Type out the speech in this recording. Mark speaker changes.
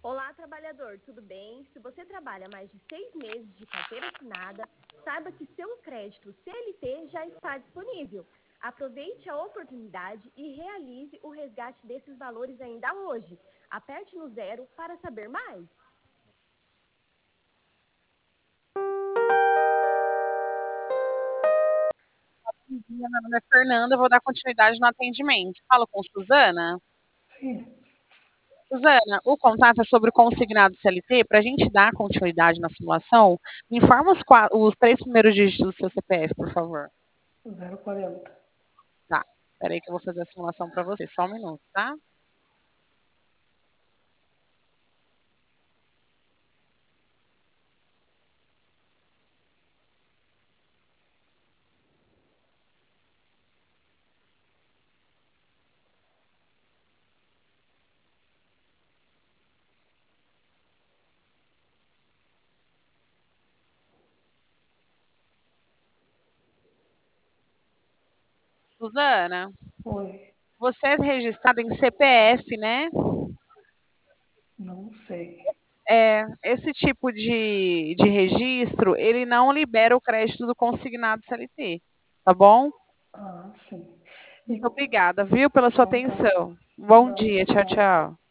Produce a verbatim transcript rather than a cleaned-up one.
Speaker 1: Olá, trabalhador, tudo bem? Se você trabalha mais de seis meses de carteira assinada, saiba que seu crédito C L T já está disponível. Aproveite a oportunidade e realize o resgate desses valores ainda hoje. Aperte no zero para saber mais.
Speaker 2: Bom dia, meu nome é Fernanda, eu vou dar continuidade no atendimento. Falo com Suzana.
Speaker 3: Sim.
Speaker 2: Suzana, o contato é sobre o consignado C L T. Para a gente dar continuidade na simulação, me informa os, qua- os três primeiros dígitos do seu C P F, por favor.
Speaker 3: zero quarenta.
Speaker 2: Tá, peraí que eu vou fazer a simulação para você, só um minuto, tá? Suzana,
Speaker 3: Oi.
Speaker 2: você é registrada em C P F, né?
Speaker 3: Não sei.
Speaker 2: É, esse tipo de, de registro, ele não libera o crédito do consignado C L T, tá bom?
Speaker 3: Ah, sim. E,
Speaker 2: Muito obrigada, viu, pela sua
Speaker 3: então tá.
Speaker 2: atenção. Bom
Speaker 3: Nada,
Speaker 2: dia, tchau,
Speaker 3: tchau.
Speaker 2: tchau.